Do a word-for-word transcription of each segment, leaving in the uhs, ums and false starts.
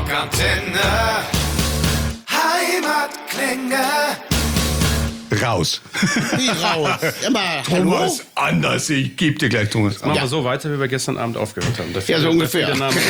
Rockantenne. Heimatklänge. Raus. Wie raus? Immer, Thomas Anders, ich geb dir gleich, Thomas. Machen Ja. wir so weiter, wie wir gestern Abend aufgehört haben. Der Ja, so der ungefähr. der Name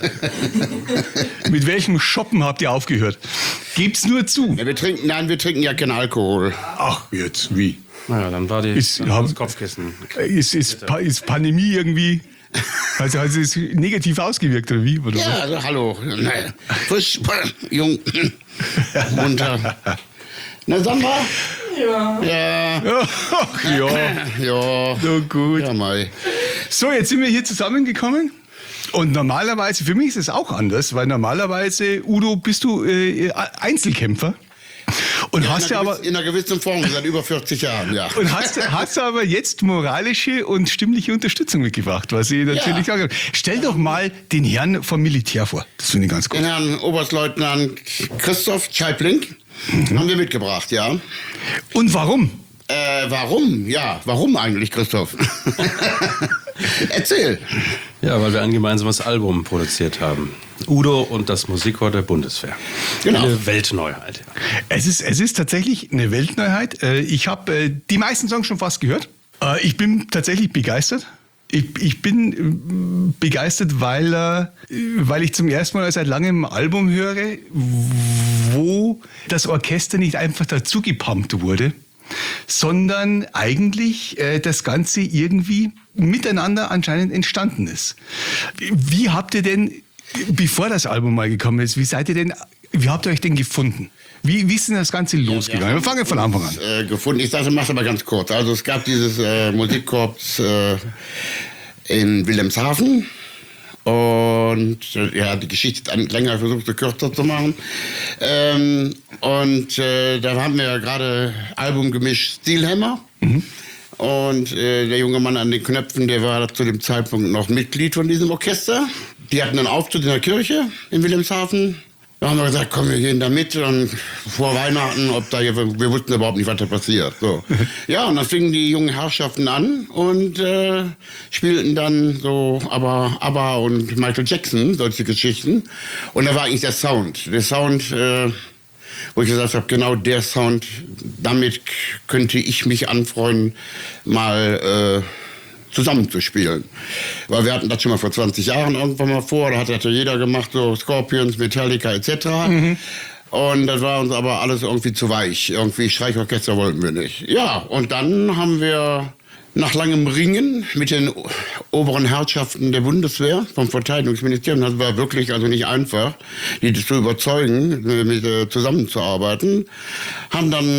auch. Mit welchem Shoppen habt ihr aufgehört? Gebt's nur zu. Ja, wir trinken, nein, wir trinken ja keinen Alkohol. Ach, jetzt, wie? Naja, dann war die Ist- dann war das haben- Kopfkissen. Ist, ist, Pa- ist Pandemie irgendwie... Also, also ist negativ ausgewirkt, oder wie? Oder Ja, also hallo. Nein. Frisch, jung, munter. Na, Sandra? Ja. Ja. so? Ach ja, Ja. so gut. Ja, Mai. So, jetzt sind wir hier zusammengekommen. Und normalerweise, für mich ist es auch anders, weil normalerweise, Udo, bist du äh, Einzelkämpfer. Und Ja, hast in, ja einer aber... gewiss- in einer gewissen Form, seit über vierzig Jahren, ja. Und hast, hast aber jetzt moralische und stimmliche Unterstützung mitgebracht, was ich natürlich Ja. sage. Stell doch mal den Herrn vom Militär vor. Das finde ich ganz gut. Den Herrn Oberstleutnant Christoph Scheibling haben wir mitgebracht, ja. Und warum? Äh, warum? Ja, warum eigentlich, Christoph? Erzähl. Ja, weil wir ein gemeinsames Album produziert haben. Udo und das Musikchor der Bundeswehr. Genau. Eine Weltneuheit. Ja. Es ist, es ist tatsächlich eine Weltneuheit. Äh, Ich habe äh, die meisten Songs schon fast gehört. Äh, Ich bin tatsächlich begeistert. Ich, ich bin äh, begeistert, weil, äh, weil ich zum ersten Mal seit langem ein Album höre, wo das Orchester nicht einfach dazu gepumpt wurde, sondern eigentlich äh, das Ganze irgendwie miteinander anscheinend entstanden ist. Wie habt ihr denn, bevor das Album mal gekommen ist, wie seid ihr denn, wie habt ihr euch denn gefunden? Wie, wie ist denn das Ganze losgegangen? Wir fangen von Anfang an. Äh, gefunden. Ich sage, mach's aber ganz kurz. Also es gab dieses äh, Musikkorps äh, in Wilhelmshaven. Und äh, ja, die Geschichte ist länger versucht, so kürzer zu machen. Ähm, und äh, da haben wir ja gerade Album gemischt, Steelhammer. Mhm. Und äh, der junge Mann an den Knöpfen, der war zu dem Zeitpunkt noch Mitglied von diesem Orchester. Die hatten einen Auftritt in der Kirche in Wilhelmshaven. Da haben wir gesagt, komm, wir gehen da mit und vor Weihnachten, ob da, wir wussten überhaupt nicht, was da passiert. So. Ja, und dann fingen die jungen Herrschaften an und äh, spielten dann so aber ABBA und Michael Jackson, solche Geschichten. Und da war eigentlich der Sound. Der Sound, äh, wo ich gesagt habe, genau der Sound, damit könnte ich mich anfreunden, mal... Äh, zusammenzuspielen. Weil wir hatten das schon mal vor zwanzig Jahren irgendwann mal vor, da hat das ja jeder gemacht, so Scorpions, Metallica et cetera. Mhm. Und das war uns aber alles irgendwie zu weich. Irgendwie Streichorchester wollten wir nicht. Ja, und dann haben wir nach langem Ringen mit den oberen Herrschaften der Bundeswehr, vom Verteidigungsministerium, das war wirklich also nicht einfach, die zu überzeugen, mit, äh, zusammenzuarbeiten, haben dann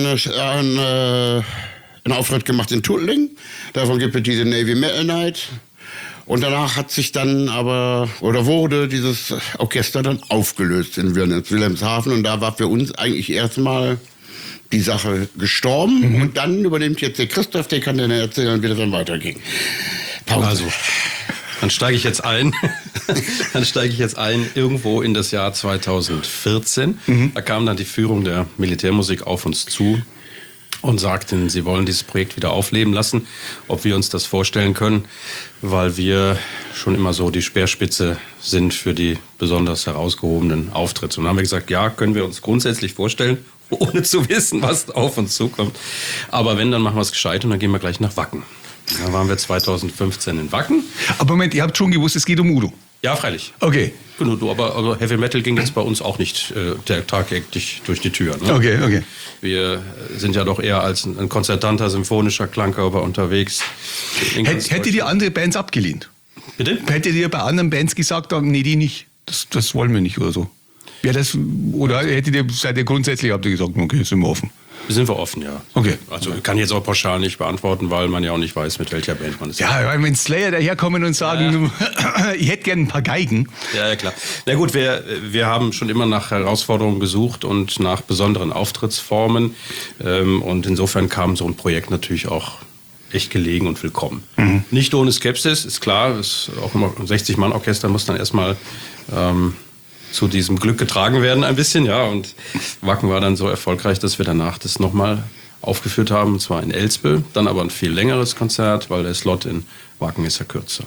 äh, äh, einen Auftritt gemacht in Tuttlingen. Davon gibt es diese Navy Metal Night. Und danach hat sich dann aber, oder wurde dieses Orchester dann aufgelöst in Wilhelmshaven. Und da war für uns eigentlich erstmal die Sache gestorben. Mhm. Und dann übernimmt jetzt der Christoph, der kann dann erzählen, wie das dann weiterging. Pause. Also, dann steige ich jetzt ein. Dann steige ich jetzt ein irgendwo in das Jahr zweitausendvierzehn. Mhm. Da kam dann die Führung der Militärmusik auf uns zu und sagten, sie wollen dieses Projekt wieder aufleben lassen, ob wir uns das vorstellen können, weil wir schon immer so die Speerspitze sind für die besonders herausgehobenen Auftritte. Und dann haben wir gesagt, ja, können wir uns grundsätzlich vorstellen, ohne zu wissen, was auf uns zukommt. Aber wenn, dann machen wir es gescheit und dann gehen wir gleich nach Wacken. Da waren wir zweitausendfünfzehn in Wacken. Aber Moment, ihr habt schon gewusst, es geht um Udo. Ja, freilich. Okay. Genau, du, aber, aber Heavy Metal ging jetzt bei uns auch nicht äh, der tagtäglich durch die Tür. Ne? Okay, okay. Wir sind ja doch eher als ein, ein konzertanter, symphonischer Klangkörper unterwegs. Hätt, hättet ihr andere Bands abgelehnt? Bitte? Hättet ihr bei anderen Bands gesagt, nee, die nicht, das, das wollen wir nicht oder so? Ja, das, oder hättet ihr, seid ihr grundsätzlich, habt ihr gesagt, okay, sind wir offen? Sind wir offen, ja. Okay. Also ich kann jetzt auch pauschal nicht beantworten, weil man ja auch nicht weiß, mit welcher Band man ist. Ja, weil wenn Slayer daherkommen und sagen, ja. ich hätte gerne ein paar Geigen. Ja, ja, klar. Na gut, wir, wir haben schon immer nach Herausforderungen gesucht und nach besonderen Auftrittsformen. Und insofern kam so ein Projekt natürlich auch echt gelegen und willkommen. Mhm. Nicht ohne Skepsis, ist klar. Ist auch immer ein sechzig-Mann-Orchester muss dann erstmal ähm, zu diesem Glück getragen werden ein bisschen, ja. Und Wacken war dann so erfolgreich, dass wir danach das nochmal aufgeführt haben, und zwar in Elspe. Dann aber ein viel längeres Konzert, weil der Slot in Wacken ist ja kürzer.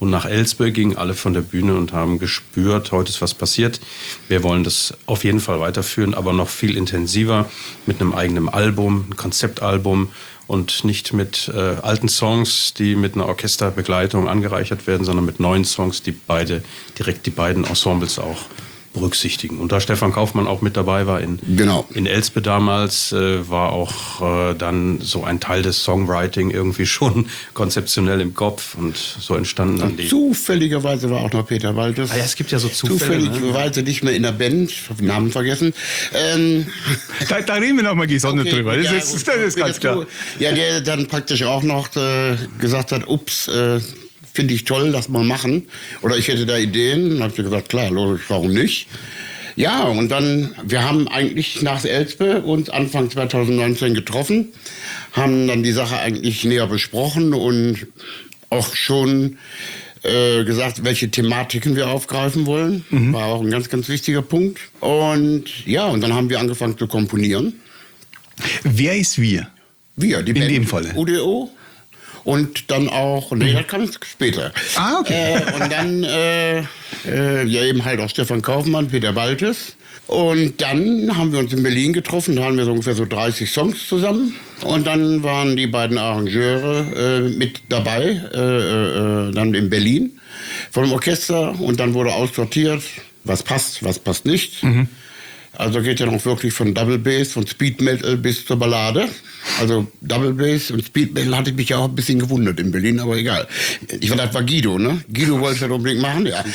Und nach Elspe gingen alle von der Bühne und haben gespürt, heute ist was passiert. Wir wollen das auf jeden Fall weiterführen, aber noch viel intensiver mit einem eigenen Album, ein Konzeptalbum und nicht mit äh, alten Songs, die mit einer Orchesterbegleitung angereichert werden, sondern mit neuen Songs, die beide direkt die beiden Ensembles auch berücksichtigen. Und da Stefan Kaufmann auch mit dabei war in, genau. in Elspe damals, äh, war auch äh, dann so ein Teil des Songwriting irgendwie schon konzeptionell im Kopf und so entstanden dann die... Zufälligerweise war auch noch Peter Walters. Ah ja, es gibt ja so Zufälle. Zufälligerweise ne? nicht mehr in der Band, ich habe den Namen vergessen. Ähm, da, da reden wir nochmal gesondert okay, drüber, das, ja, ist, gut, das ist gut, ganz klar. Ja, der dann praktisch auch noch äh, gesagt hat, ups, äh, finde ich toll, lass mal machen. Oder ich hätte da Ideen. Dann habe ich gesagt, klar, logisch, warum nicht? Ja, und dann, wir haben eigentlich nach Elspe uns Anfang zwanzig neunzehn getroffen, haben dann die Sache eigentlich näher besprochen und auch schon äh, gesagt, welche Thematiken wir aufgreifen wollen. Mhm. War auch ein ganz, ganz wichtiger Punkt. Und ja, und dann haben wir angefangen zu komponieren. Wer ist wir? Wir, die In Band dem Falle. U D O. Und dann auch, nee, das kam später. Ah, okay. Äh, und dann, äh, äh, ja eben halt auch Stefan Kaufmann, Peter Walters. Und dann haben wir uns in Berlin getroffen, da haben wir so ungefähr so dreißig Songs zusammen. Und dann waren die beiden Arrangeure äh, mit dabei, äh, äh, dann in Berlin vom Orchester. Und dann wurde aussortiert, was passt, was passt nicht. Mhm. Also geht ja noch wirklich von Double Bass, von Speed Metal bis zur Ballade. Also Double Bass und Speed Metal hatte ich mich ja auch ein bisschen gewundert in Berlin, aber egal. Ich war, das war Guido, ne? Guido wollte das unbedingt machen, ja.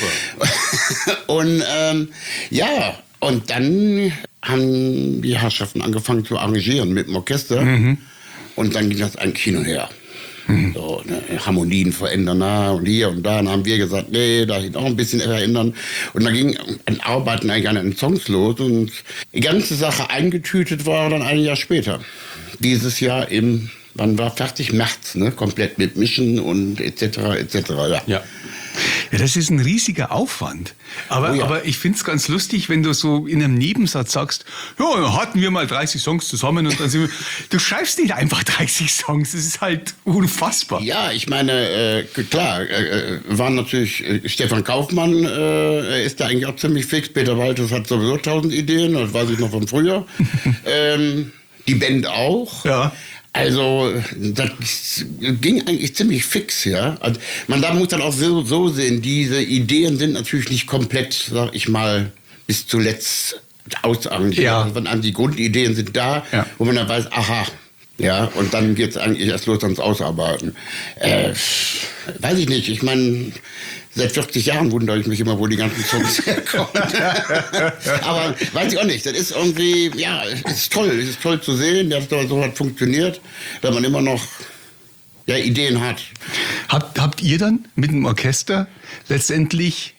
und ähm, ja, und dann haben die Herrschaften angefangen zu arrangieren mit dem Orchester. Mhm. Und dann ging das eigentlich hin und her. Mhm. So, ne, Harmonien verändern, na, und hier und da. Dann haben wir gesagt, nee, da auch ein bisschen verändern. Und dann ging ein Arbeiten eigentlich an den Songs los. Und die ganze Sache eingetütet war dann ein Jahr später. Dieses Jahr im, wann war fertig? März, ne? Komplett mit Mischen und et cetera et cetera. Ja. Ja. Ja, das ist ein riesiger Aufwand. Aber, Oh ja. aber ich finde es ganz lustig, wenn du so in einem Nebensatz sagst, ja, dann hatten wir mal dreißig Songs zusammen und dann sind wir, du schreibst nicht einfach dreißig Songs, das ist halt unfassbar. Ja, ich meine, äh, klar, äh, waren natürlich, äh, Stefan Kaufmann äh, ist da eigentlich auch ziemlich fix, Peter Walters hat sowieso tausend Ideen, das weiß ich noch von früher. ähm, die Band auch. Ja. Also, das ging eigentlich ziemlich fix, ja. Also, man da muss dann auch so, so sehen, diese Ideen sind natürlich nicht komplett, sag ich mal, bis zuletzt ausarrangiert. Ja. Also, wenn die Grundideen sind da, ja. wo man dann weiß, aha, ja, und dann geht's eigentlich erst los ans Ausarbeiten. Äh, weiß ich nicht, ich meine, seit vierzig Jahren wundere ich mich immer, wo die ganzen Songs herkommen. Aber weiß ich auch nicht, das ist irgendwie, ja, es ist toll, es ist toll zu sehen, dass das so hat funktioniert, dass man immer noch ja, Ideen hat. Habt, habt ihr dann mit dem Orchester letztendlich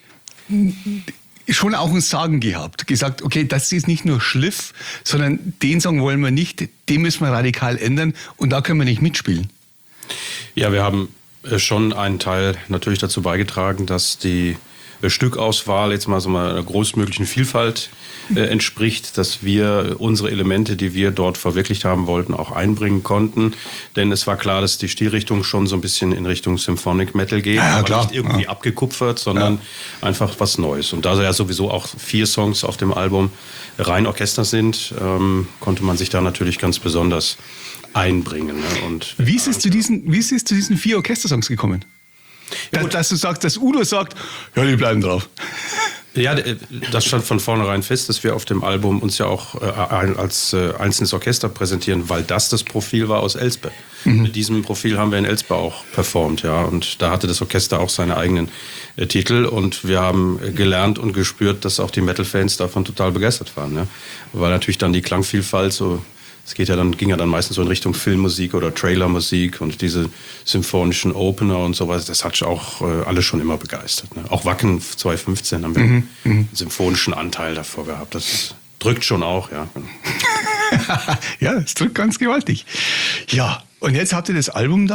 schon auch ein Sagen gehabt? Gesagt, okay, das ist nicht nur Schliff, sondern den Song wollen wir nicht, den müssen wir radikal ändern und da können wir nicht mitspielen. Ja, wir haben schon einen Teil natürlich dazu beigetragen, dass die Stückauswahl jetzt mal so mal einer großmöglichen Vielfalt äh, entspricht, dass wir unsere Elemente, die wir dort verwirklicht haben wollten, auch einbringen konnten. Denn es war klar, dass die Stilrichtung schon so ein bisschen in Richtung Symphonic Metal geht, ja, aber klar. nicht irgendwie ja. abgekupfert, sondern ja. einfach was Neues. Und da ja sowieso auch vier Songs auf dem Album rein Orchester sind, ähm, konnte man sich da natürlich ganz besonders einbringen. Ne? Und wie ist es zu diesen, wie ist es zu diesen vier Orchestersongs gekommen? Ja, dass, dass du sagst, dass Udo sagt, ja, die bleiben drauf. Ja, das stand von vornherein fest, dass wir auf dem Album uns ja auch äh, als äh, einzelnes Orchester präsentieren, weil das das Profil war aus Elspe. Mhm. Mit diesem Profil haben wir in Elspe auch performt, ja, und da hatte das Orchester auch seine eigenen äh, Titel und wir haben gelernt und gespürt, dass auch die Metal-Fans davon total begeistert waren, ne? Weil natürlich dann die Klangvielfalt so Es geht ja dann, ging ja dann meistens so in Richtung Filmmusik oder Trailermusik und diese symphonischen Opener und sowas. Das hat auch äh, alle schon immer begeistert. Ne? Auch Wacken zwanzig fünfzehn haben wir mhm. einen symphonischen Anteil davor gehabt. Das drückt schon auch, ja. Ja, es drückt ganz gewaltig. Ja, und jetzt habt ihr das Album da.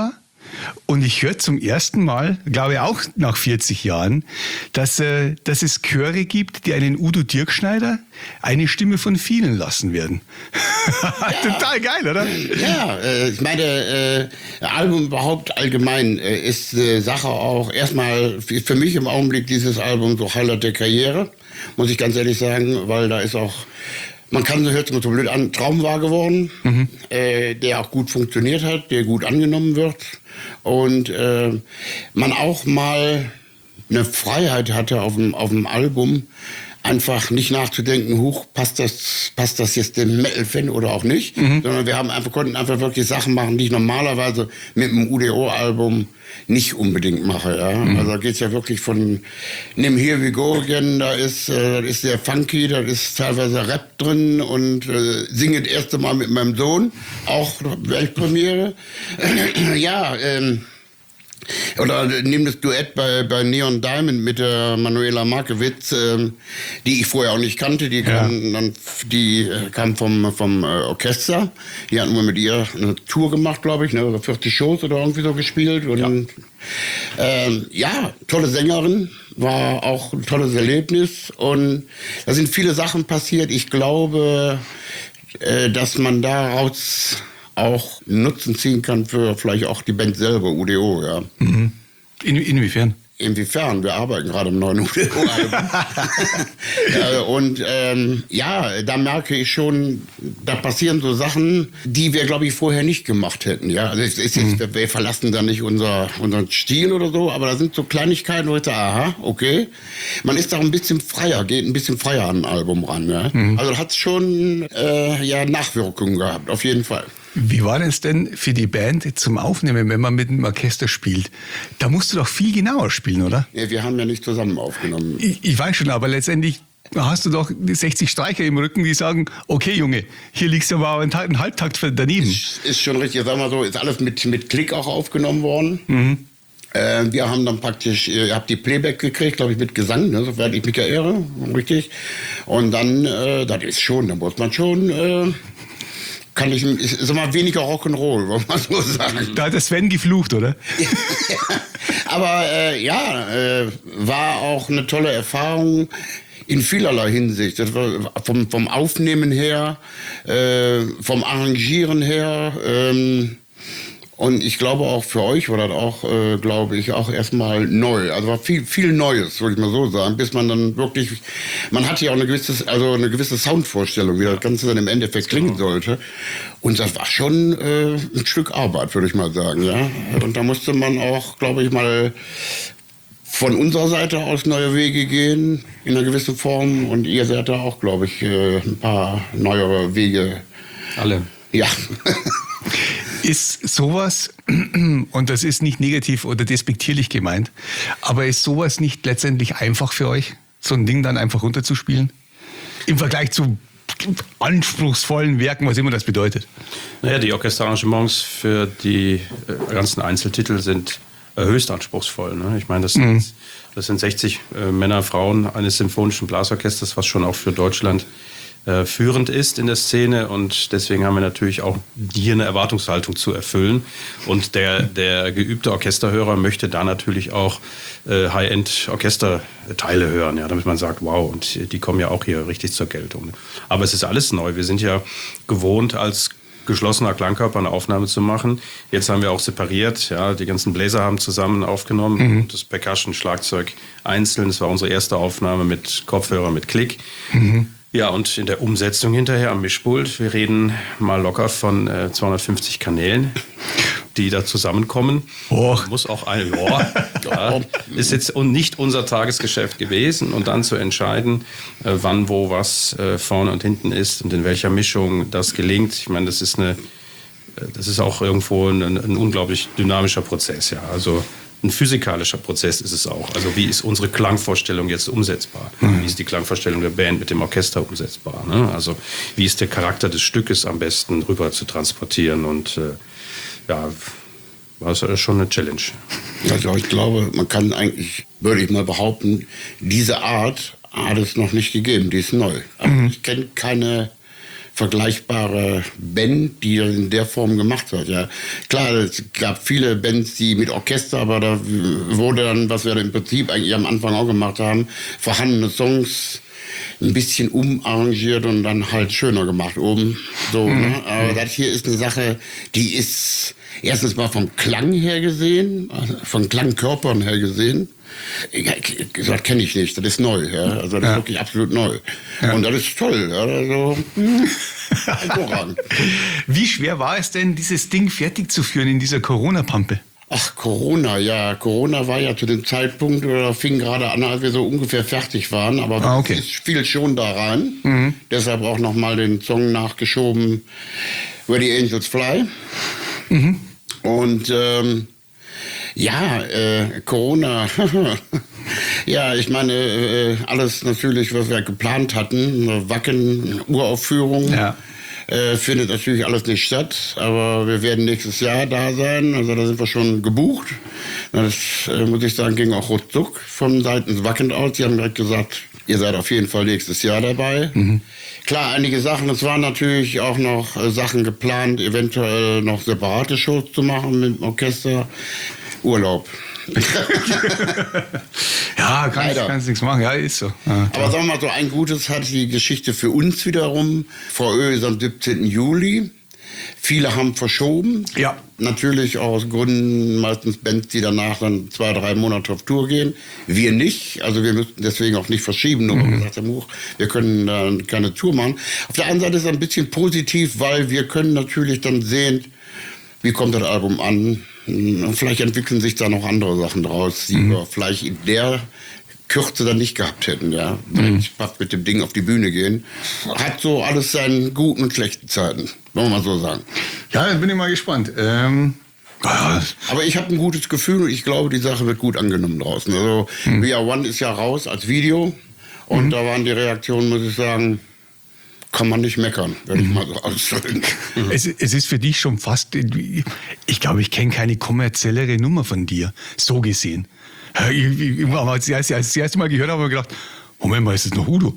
Und ich höre zum ersten Mal, glaube ich auch nach vierzig Jahren, dass, äh, dass es Chöre gibt, die einen Udo Dirkschneider eine Stimme von vielen lassen werden. Ja. Total geil, oder? Ja, äh, ich meine, äh, Album überhaupt allgemein äh, ist äh, Sache auch erstmal für mich im Augenblick dieses Album so Highlight der Karriere, muss ich ganz ehrlich sagen, weil da ist auch, man kann, hört sich so blöd an, Traum wahr geworden, mhm. äh, der auch gut funktioniert hat, der gut angenommen wird und äh, man auch mal eine Freiheit hatte auf dem, auf dem Album, einfach nicht nachzudenken, huch, passt das, passt das jetzt dem Metal-Fan oder auch nicht, mhm. sondern wir haben einfach, konnten einfach wirklich Sachen machen, die ich normalerweise mit einem U D O-Album nicht unbedingt mache. Ja? Mhm. Also da geht's ja wirklich von nimm Here We Go Again, da ist, äh, das ist sehr funky, da ist teilweise Rap drin und äh, singe das erste Mal mit meinem Sohn, auch Weltpremiere. ja, ähm, Oder nimm das Duett bei, bei Neon Diamond mit der Manuela Markowitz, ähm, die ich vorher auch nicht kannte. Die kam, ja. dann, die äh, kam vom, vom äh, Orchester. Die hatten wir mit ihr eine Tour gemacht, glaube ich, ne, vierzig Shows oder irgendwie so gespielt. Und, ja. Ähm, ja, tolle Sängerin, war auch ein tolles Erlebnis. Und da sind viele Sachen passiert. Ich glaube, äh, dass man daraus auch Nutzen ziehen kann für vielleicht auch die Band selber, U D O, ja. Mhm. In, inwiefern? Inwiefern? Wir arbeiten gerade im neuen U D O-Album. ja, und ähm, ja, da merke ich schon, da passieren so Sachen, die wir, glaube ich, vorher nicht gemacht hätten. Ja, also es ist jetzt, mhm. wir verlassen da nicht unser, unseren Stil oder so, aber da sind so Kleinigkeiten, wo ich sage, aha, okay. Man ist da ein bisschen freier, geht ein bisschen freier an ein Album ran. Ja? Mhm. Also hat es schon äh, ja, Nachwirkungen gehabt, auf jeden Fall. Wie war es denn für die Band zum Aufnehmen, wenn man mit dem Orchester spielt? Da musst du doch viel genauer spielen, oder? Ja, wir haben ja nicht zusammen aufgenommen. Ich, ich weiß schon, aber letztendlich hast du doch sechzig Streicher im Rücken, die sagen, okay Junge, hier liegst du aber einen Halbtakt daneben. Ist, ist schon richtig, sagen wir so, ist alles mit, mit Klick auch aufgenommen worden. Mhm. Äh, wir haben dann praktisch, ihr habt die Playback gekriegt, glaube ich, mit Gesang, ne, soweit ich mich erinnere, richtig. Und dann, äh, das ist schon, da muss man schon... Äh, kann ich, ist immer weniger Rock'n'Roll, wollen wir so sagen. Da hat der Sven geflucht, oder? ja, aber äh, ja, äh, war auch eine tolle Erfahrung in vielerlei Hinsicht. Das war vom, vom Aufnehmen her, äh, vom Arrangieren her. Ähm, und ich glaube auch für euch war das auch, äh, glaube ich, auch erstmal neu. Also war viel, viel Neues, würde ich mal so sagen, bis man dann wirklich, man hatte ja auch eine gewisse, also eine gewisse Soundvorstellung, wie das Ganze dann im Endeffekt klingen sollte. Und das war schon äh, ein Stück Arbeit, würde ich mal sagen, ja. Und da musste man auch, glaube ich, mal von unserer Seite aus neue Wege gehen, in einer gewissen Form. Und ihr seid da auch, glaube ich, äh, ein paar neuere Wege. Alle. Ja. Ist sowas, und das ist nicht negativ oder despektierlich gemeint, aber ist sowas nicht letztendlich einfach für euch, so ein Ding dann einfach runterzuspielen? Im Vergleich zu anspruchsvollen Werken, was immer das bedeutet. Naja, die Orchesterarrangements für die äh, ganzen Einzeltitel sind äh, höchst anspruchsvoll. Ne? Ich meine, das sind, mhm. das sind sechzig äh, Männer, Frauen eines symphonischen Blasorchesters, was schon auch für Deutschland äh, führend ist in der Szene. Und deswegen haben wir natürlich auch hier eine Erwartungshaltung zu erfüllen. Und der, der geübte Orchesterhörer möchte da natürlich auch äh, High-End-Orchesterteile hören, ja, damit man sagt, wow, und die kommen ja auch hier richtig zur Geltung. Aber es ist alles neu. Wir sind ja gewohnt, als geschlossener Klangkörper eine Aufnahme zu machen. Jetzt haben wir auch separiert, ja, die ganzen Bläser haben zusammen aufgenommen, mhm. und das Percussion, Schlagzeug einzeln. Das war unsere erste Aufnahme mit Kopfhörer, mit Klick. Mhm. Ja, und in der Umsetzung hinterher am Mischpult, wir reden mal locker von äh, zweihundertfünfzig Kanälen, die da zusammenkommen. Oh. Muss auch ein, oh, ja, ist jetzt nicht unser Tagesgeschäft gewesen. Und dann zu entscheiden, äh, wann, wo, was äh, vorne und hinten ist und in welcher Mischung das gelingt. Ich meine, das ist eine, äh, das ist auch irgendwo ein, ein unglaublich dynamischer Prozess, ja. Also ein physikalischer Prozess ist es auch. Also wie ist unsere Klangvorstellung jetzt umsetzbar? Mhm. Wie ist die Klangvorstellung der Band mit dem Orchester umsetzbar? Ne? Also wie ist der Charakter des Stückes am besten rüber zu transportieren? Und äh, ja, war es schon eine Challenge. Also ich glaube, man kann eigentlich, würde ich mal behaupten, diese Art hat es noch nicht gegeben, die ist neu. Also mhm. ich kenne keine vergleichbare Band, die das in der Form gemacht hat. Ja. Klar, es gab viele Bands, die mit Orchester, aber da wurde dann, was wir im Prinzip eigentlich am Anfang auch gemacht haben, vorhandene Songs ein bisschen umarrangiert und dann halt schöner gemacht oben. So, mhm. ne? Aber das hier ist eine Sache, die ist erstens mal vom Klang her gesehen, also von Klangkörpern her gesehen. Das kenne ich nicht, das ist neu. Ja? Also das ja. ist wirklich absolut neu. Ja. Und das ist toll. Ja? Also, wie schwer war es denn, dieses Ding fertig zu führen in dieser Corona-Pampe? Ach, Corona, ja. Corona war ja zu dem Zeitpunkt, oder fing gerade an, als wir so ungefähr fertig waren. Aber ah, okay. es fiel schon da rein. Mhm. Deshalb auch nochmal den Song nachgeschoben, Where the Angels Fly. Mhm. Und ähm, ja, äh, Corona, ja, ich meine, äh, alles natürlich, was wir geplant hatten, Wacken, Uraufführung. Ja. Äh, findet natürlich alles nicht statt, aber wir werden nächstes Jahr da sein, also da sind wir schon gebucht. Das, äh, muss ich sagen, ging auch ruckzuck von seitens Wacken aus. Sie haben direkt gesagt, ihr seid auf jeden Fall nächstes Jahr dabei. Mhm. Klar, einige Sachen, es waren natürlich auch noch äh, Sachen geplant, eventuell noch separate Shows zu machen mit dem Orchester. Urlaub. Ja, kannst, kannst nichts machen, ja, ist so. Ja, aber sagen wir mal so, ein Gutes hat die Geschichte für uns wiederum. V Ö ist am siebzehnten Juli. Viele haben verschoben. Ja. Natürlich aus Gründen, meistens Bands, die danach dann zwei, drei Monate auf Tour gehen. Wir nicht. Also wir müssten deswegen auch nicht verschieben. Nur mhm. gesagt haben, wir können da keine Tour machen. Auf der anderen Seite ist es ein bisschen positiv, weil wir können natürlich dann sehen, wie kommt das Album an. Und vielleicht entwickeln sich da noch andere Sachen draus, die mhm. wir vielleicht in der Kürze dann nicht gehabt hätten. Ja, mhm. mit dem Ding auf die Bühne gehen. Hat so alles seine guten und schlechten Zeiten, wollen wir mal so sagen. Ja, dann bin ich mal gespannt. Ähm Aber ich habe ein gutes Gefühl und ich glaube, die Sache wird gut angenommen draußen. Also mhm. We Are One ist ja raus als Video und mhm. da waren die Reaktionen, muss ich sagen, kann man nicht meckern, würde ich mal so ausdrücken. Es, es ist für dich schon fast, ich glaube, ich kenne keine kommerziellere Nummer von dir, so gesehen. Ich, ich, als ich das erste Mal gehört habe, habe ich gedacht, Moment mal, ist das noch Udo?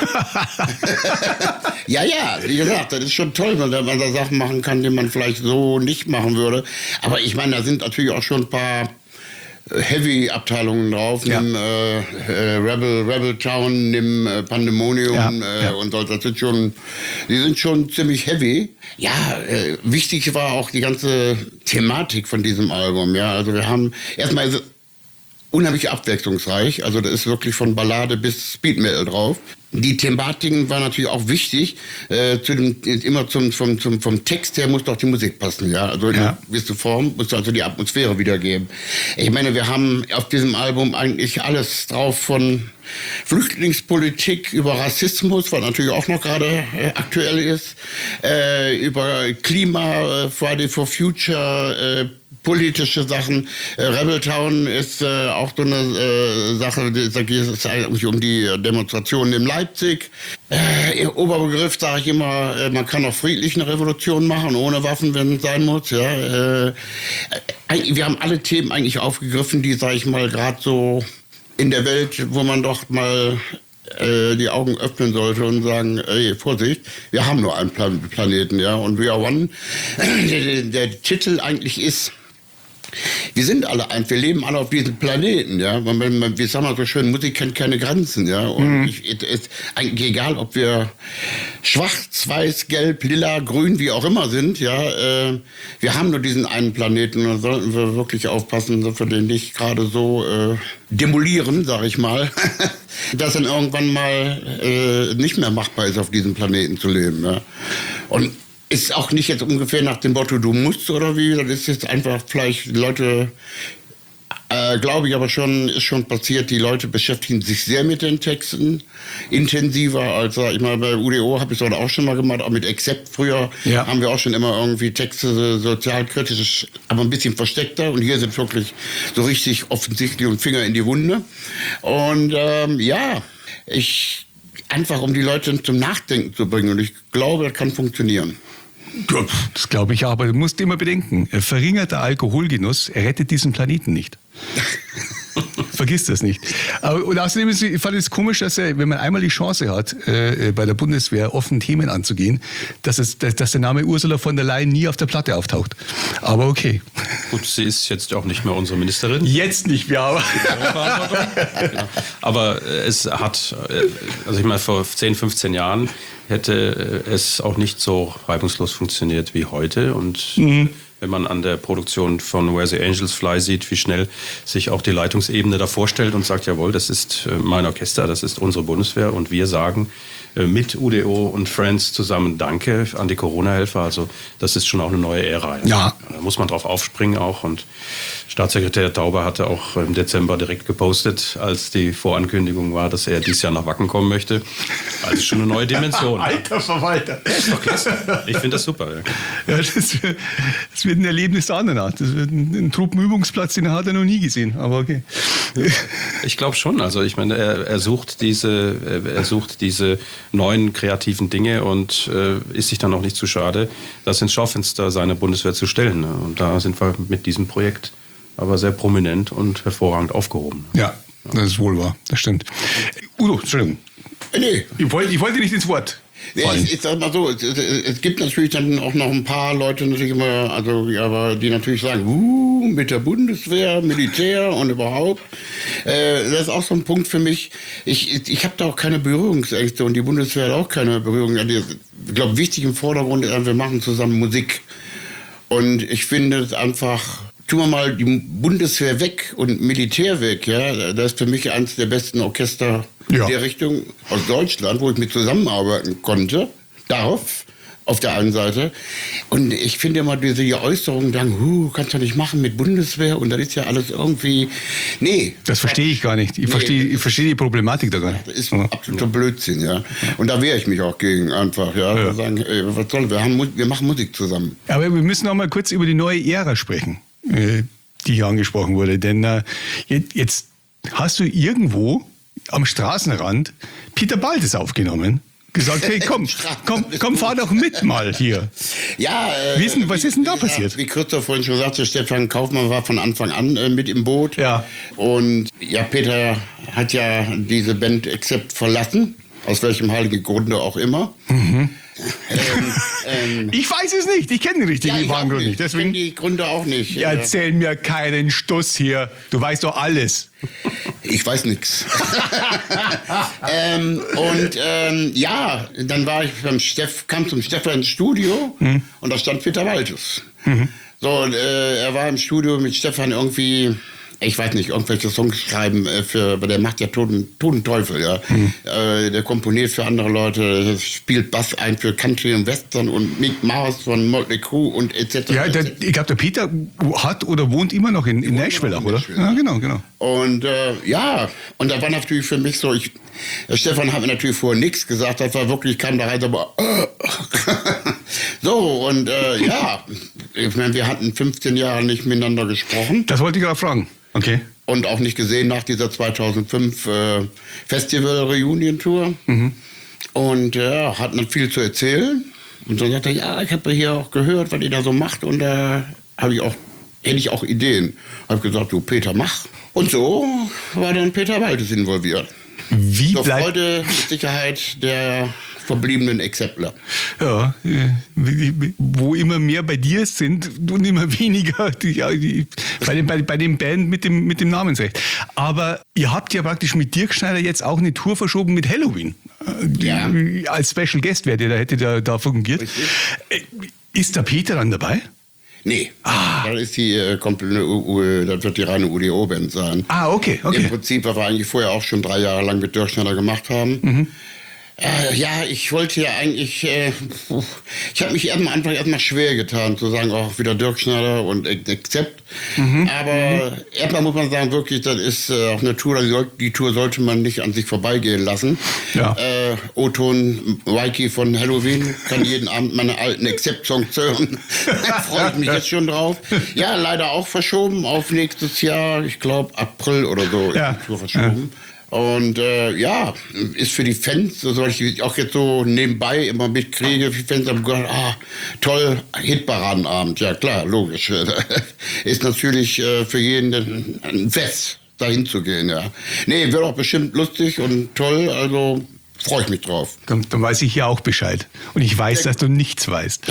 Ja. ja, ja, wie gesagt, das ist schon toll, wenn man da Sachen machen kann, die man vielleicht so nicht machen würde. Aber ich meine, da sind natürlich auch schon ein paar Heavy-Abteilungen drauf, ja. nimm äh, äh, Rebel, Rebel Town, nimm äh, Pandemonium ja, äh, ja. und so, das sind schon, die sind schon ziemlich heavy. Ja, äh, wichtig war auch die ganze Thematik von diesem Album, ja, also wir haben, erstmal ist es unheimlich abwechslungsreich, also da ist wirklich von Ballade bis Speed Metal drauf. Die Thematiken waren natürlich auch wichtig. Äh, zu dem, immer zum, vom, zum, vom Text her muss doch die Musik passen, ja. Also in ja. gewisse Form muss also die Atmosphäre wiedergeben. Ich meine, wir haben auf diesem Album eigentlich alles drauf, von Flüchtlingspolitik über Rassismus, was natürlich auch noch gerade äh, aktuell ist, äh, über Klima, äh, Friday for Future, äh, politische Sachen. Äh, Rebel Town ist äh, auch so eine äh, Sache, da geht es eigentlich um die Demonstrationen in Leipzig. Äh, Oberbegriff sage ich immer, äh, man kann auch friedlich eine Revolution machen, ohne Waffen, wenn es sein muss. Ja. Äh, äh, wir haben alle Themen eigentlich aufgegriffen, die, sage ich mal, gerade so in der Welt, wo man doch mal äh, die Augen öffnen sollte und sagen, ey, Vorsicht, wir haben nur einen Plan- Planeten, ja, und We Are One, der, der Titel eigentlich ist, wir sind alle eins, wir leben alle auf diesem Planeten, ja. Man, man, wie sagen wir so schön, Musik kennt keine Grenzen, ja. Und mhm. es ist eigentlich egal, ob wir schwarz, weiß, gelb, lila, grün, wie auch immer sind, ja. Äh, wir haben nur diesen einen Planeten und da sollten wir wirklich aufpassen, dass wir den nicht gerade so äh, demolieren, sag ich mal, dass dann irgendwann mal äh, nicht mehr machbar ist, auf diesem Planeten zu leben, ja. Und ist auch nicht jetzt ungefähr nach dem Motto, du musst oder wie, das ist jetzt einfach vielleicht Leute, äh, glaube ich aber schon, ist schon passiert, die Leute beschäftigen sich sehr mit den Texten, intensiver als, sag ich mal, bei U D O habe ich es auch schon mal gemacht, auch mit Accept früher ja. haben wir auch schon immer irgendwie Texte sozialkritisch, aber ein bisschen versteckter und hier sind wirklich so richtig offensichtlich und Finger in die Wunde und ähm, ja, ich einfach um die Leute zum Nachdenken zu bringen und ich glaube, das kann funktionieren. Das glaube ich auch, aber du musst immer bedenken, verringerter Alkoholgenuss rettet diesen Planeten nicht. Vergiss das nicht. Aber, und außerdem ist, ich fand es komisch, dass er, wenn man einmal die Chance hat, äh, bei der Bundeswehr offen Themen anzugehen, dass, es, dass, dass der Name Ursula von der Leyen nie auf der Platte auftaucht. Aber okay. Gut, sie ist jetzt auch nicht mehr unsere Ministerin. Jetzt nicht mehr, aber... Ja. Aber es hat, also ich meine, vor zehn, fünfzehn Jahren hätte es auch nicht so reibungslos funktioniert wie heute. Und mhm. wenn man an der Produktion von Where the Angels Fly sieht, wie schnell sich auch die Leitungsebene da vorstellt und sagt, jawohl, das ist mein Orchester, das ist unsere Bundeswehr und wir sagen mit U D O und Friends zusammen Danke an die Corona-Helfer. Also das ist schon auch eine neue Ära. Ja. Da muss man drauf aufspringen auch. Und Staatssekretär Tauber hatte auch im Dezember direkt gepostet, als die Vorankündigung war, dass er dieses Jahr nach Wacken kommen möchte. Also schon eine neue Dimension. Alter Verwalter. Das ist doch klasse. Ich finde das super. Ja, ja das, wird, das wird ein Erlebnis der anderen Art. Das wird ein, ein Truppenübungsplatz, den hat er noch nie gesehen. Aber okay. Ich glaube schon. Also ich meine, er, er sucht diese, er sucht diese neuen kreativen Dinge und äh, ist sich dann auch nicht zu schade, das ins Schaufenster seiner Bundeswehr zu stellen. Und da sind wir mit diesem Projekt aber sehr prominent und hervorragend aufgehoben. Ja, das ist wohl wahr. Das stimmt. Udo, Entschuldigung. Nee. Ich wollte, ich wollte nicht ins Wort. Ja, ich, ich sag mal so, es, es gibt natürlich dann auch noch ein paar Leute, natürlich immer, also, aber die natürlich sagen, uh, mit der Bundeswehr, Militär und überhaupt. Äh, das ist auch so ein Punkt für mich. Ich, ich, ich habe da auch keine Berührungsängste und die Bundeswehr hat auch keine Berührungsängste. Ich glaube, wichtig im Vordergrund ist, wir machen zusammen Musik. Und ich finde es einfach, tun wir mal die Bundeswehr weg und Militär weg, ja, das ist für mich eines der besten Orchester ja. der Richtung aus Deutschland, wo ich mit zusammenarbeiten konnte, darf, auf der einen Seite. Und ich finde immer diese Äußerungen dann, huh, kannst du nicht machen mit Bundeswehr und das ist ja alles irgendwie, nee. Das verstehe ich gar nicht. Ich nee, verstehe, ich verstehe die Problematik da gar nicht. Das ist ja. absoluter Blödsinn, ja. Und da wehre ich mich auch gegen einfach, ja. ja. Sagen, ey, was soll, wir, haben, wir machen Musik zusammen. Aber wir müssen noch mal kurz über die neue Ära sprechen, die hier angesprochen wurde. Denn äh, jetzt hast du irgendwo am Straßenrand Peter Baltes aufgenommen, gesagt, hey, komm, komm, komm, fahr doch mit mal hier. Ja, äh, Wissen, was wie, ist denn da wie, passiert? Wie Christoph vorhin schon sagte, Stefan Kaufmann war von Anfang an äh, mit im Boot. Ja. Und ja, Peter hat ja diese Band Accept verlassen, aus welchem heiligen Grunde auch immer. Mhm. Ähm, ähm, ich weiß es nicht, ich kenne den richtigen ja, Grund nicht. Deswegen ich kenne die Gründe auch nicht. Ja, erzähl mir keinen Stuss hier, du weißt doch alles. Ich weiß nichts. ähm, und ähm, ja, dann war ich beim Steff, kam zum Stefan ins Studio mhm. und da stand Peter Baltes. Mhm. So, und, äh, er war im Studio mit Stefan irgendwie, ich weiß nicht, irgendwelche Songs schreiben, äh, für, weil der macht ja Toten, Toten Teufel, ja. Mhm. Äh, der komponiert für andere Leute, spielt Bass ein für Country und Western und Mick Mars von Motley Crue und et cetera. Ja, der, ich glaube, der Peter hat oder wohnt immer noch in, in Nashville, oder? Nashville, ja, genau, genau. Und äh, ja, und da war natürlich für mich so, ich, Stefan hat mir natürlich vorher nichts gesagt, das war wirklich, kam da rein, aber äh, so, und äh, ja, ich meine, wir hatten fünfzehn Jahre nicht miteinander gesprochen. Das wollte ich gerade fragen. Okay. Und auch nicht gesehen nach dieser zweitausendfünf äh, Festival-Reunion-Tour. Mhm. Und ja, äh, hatten dann viel zu erzählen. Und dann sagte er, ja, ich habe hier auch gehört, was ihr da so macht. Und da äh, habe ich auch, hätte ich auch Ideen. Habe gesagt, du Peter, mach. Und so war dann Peter Baltes involviert. Wie Zur bleibt... Freude mit Sicherheit der verbliebenen Exempler. Ja, wo immer mehr bei dir sind und immer weniger die, die, bei, den, bei, bei den Band mit dem, mit dem Namensrecht. Aber ihr habt ja praktisch mit Dirk Schneider jetzt auch eine Tour verschoben mit Halloween. Ja. Als Special Guest wäre der, da hätte der da fungiert. Richtig. Ist der Peter dann dabei? Nee, ah. das, ist die, äh, komplette, uh, das wird die reine U D O-Band sein. Ah, okay, okay. Im Prinzip, was wir eigentlich vorher auch schon drei Jahre lang mit Dirk Schneider gemacht haben. Mhm. Äh, ja, ich wollte ja eigentlich, äh, ich habe mich am Anfang erstmal schwer getan, zu sagen, auch wieder Dirk Schneider und Accept. Mhm. Aber mhm. erstmal muss man sagen, wirklich, das ist äh, auch eine Tour, die, soll, die Tour sollte man nicht an sich vorbeigehen lassen. Ja. Äh, O-Ton Waiki von Halloween kann jeden Abend meine alten Accept-Songs hören. Da freue ich mich jetzt schon drauf. Ja, leider auch verschoben auf nächstes Jahr, ich glaube April oder so, ja. ist die Tour verschoben. Ja. Und äh, ja, ist für die Fans, so ich auch jetzt so nebenbei immer mitkriege, die Fans haben gesagt, ah, toll, Hitparadenabend. Ja klar, logisch. Ist natürlich äh, für jeden ein Fest. dahin zu gehen, ja. Nee, wird auch bestimmt lustig und toll, also freue ich mich drauf. Dann, dann weiß ich ja auch Bescheid. Und ich weiß, dass du nichts weißt.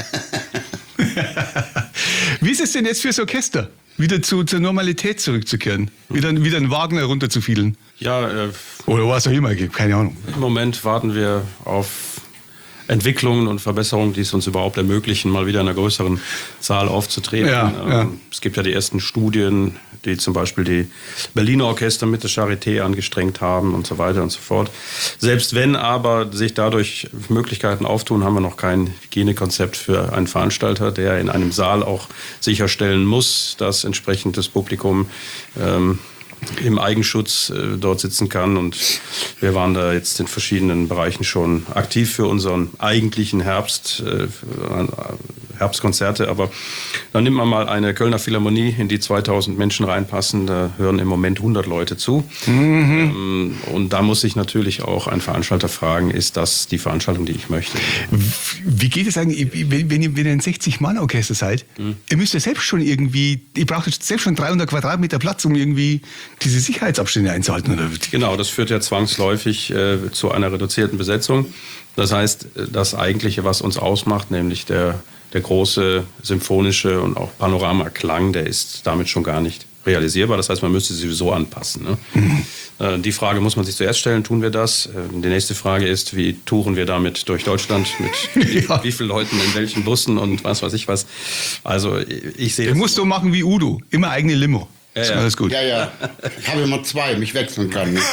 Wie ist es denn jetzt fürs Orchester, wieder zu, zur Normalität zurückzukehren? Wieder, wieder einen Wagner runterzufielen? Ja, äh, Oder was auch immer, keine Ahnung. im Moment warten wir auf Entwicklungen und Verbesserungen, die es uns überhaupt ermöglichen, mal wieder in einer größeren Zahl aufzutreten. Ja, ähm, ja. Es gibt ja die ersten Studien, die zum Beispiel die Berliner Orchester mit der Charité angestrengt haben und so weiter und so fort. Selbst wenn aber sich dadurch Möglichkeiten auftun, haben wir noch kein Hygienekonzept für einen Veranstalter, der in einem Saal auch sicherstellen muss, dass entsprechend das Publikum ähm, im Eigenschutz äh, dort sitzen kann. Und wir waren da jetzt in verschiedenen Bereichen schon aktiv für unseren eigentlichen Herbst, äh, Herbstkonzerte. Aber dann nimmt man mal eine Kölner Philharmonie, in die zweitausend Menschen reinpassen. Da hören im Moment hundert Leute zu. Mhm. Ähm, und da muss sich natürlich auch ein Veranstalter fragen, ist das die Veranstaltung, die ich möchte? Wie geht es eigentlich, wenn, wenn ihr, wenn ihr ein sechzig-Mann-Orchester seid? Mhm. Ihr müsst ja selbst schon irgendwie, ihr braucht selbst schon dreihundert Quadratmeter Platz, um irgendwie diese Sicherheitsabstände einzuhalten. Oder? Genau, das führt ja zwangsläufig äh, zu einer reduzierten Besetzung. Das heißt, das Eigentliche, was uns ausmacht, nämlich der, der große symphonische und auch Panoramaklang, der ist damit schon gar nicht realisierbar. Das heißt, man müsste sie sowieso anpassen. Ne? Mhm. Äh, die Frage muss man sich zuerst stellen, tun wir das? Äh, die nächste Frage ist, wie touren wir damit durch Deutschland? Mit ja. wie vielen Leuten in welchen Bussen und was weiß ich was. Also ich sehe... Du musst so machen wie Udo, immer eigene Limo. Ja, ist ja. alles gut. Ja, ja. Ich habe immer zwei, mich wechseln kann. Ne?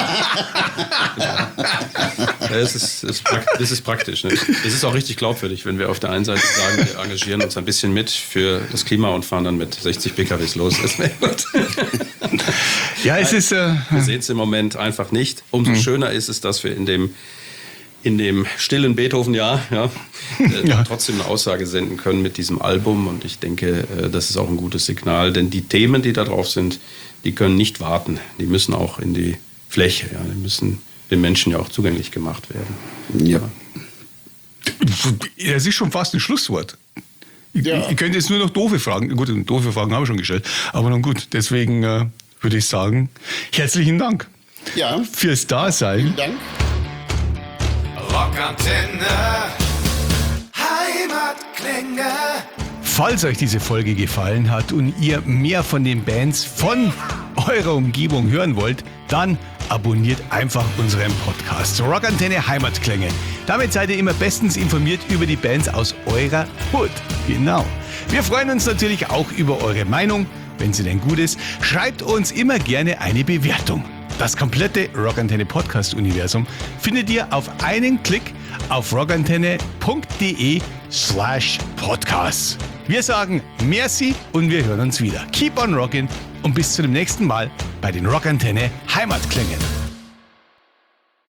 Das ist, ist, das ist praktisch. Ne? Es ist auch richtig glaubwürdig, wenn wir auf der einen Seite sagen, wir engagieren uns ein bisschen mit für das Klima und fahren dann mit sechzig P K Ws los. Das wäre gut. Ja, es Nein, ist... Äh, wir sehen es im Moment einfach nicht. Umso mhm. schöner ist es, dass wir in dem in dem stillen Beethoven-Jahr ja, äh, ja. trotzdem eine Aussage senden können mit diesem Album. Und ich denke, äh, das ist auch ein gutes Signal. Denn die Themen, die da drauf sind, die können nicht warten. Die müssen auch in die Fläche. Ja. Die müssen den Menschen ja auch zugänglich gemacht werden. Ja. Das ist schon fast ein Schlusswort. Ich, Ja. ich könnte jetzt nur noch doofe Fragen. Gut, doofe Fragen habe ich schon gestellt. Aber nun gut, deswegen äh, würde ich sagen, herzlichen Dank Ja. fürs Dasein. Vielen Dank. Rockantenne, Heimatklänge. Falls euch diese Folge gefallen hat und ihr mehr von den Bands von eurer Umgebung hören wollt, dann abonniert einfach unseren Podcast Rockantenne Heimatklänge. Damit seid ihr immer bestens informiert über die Bands aus eurer Hood. Genau. Wir freuen uns natürlich auch über eure Meinung, wenn sie denn gut ist. Schreibt uns immer gerne eine Bewertung. Das komplette Rockantenne Podcast-Universum findet ihr auf einen Klick auf rockantenne.de slash podcast. Wir sagen merci und wir hören uns wieder. Keep on rockin' und bis zu dem nächsten Mal bei den Rockantenne Heimatklängen.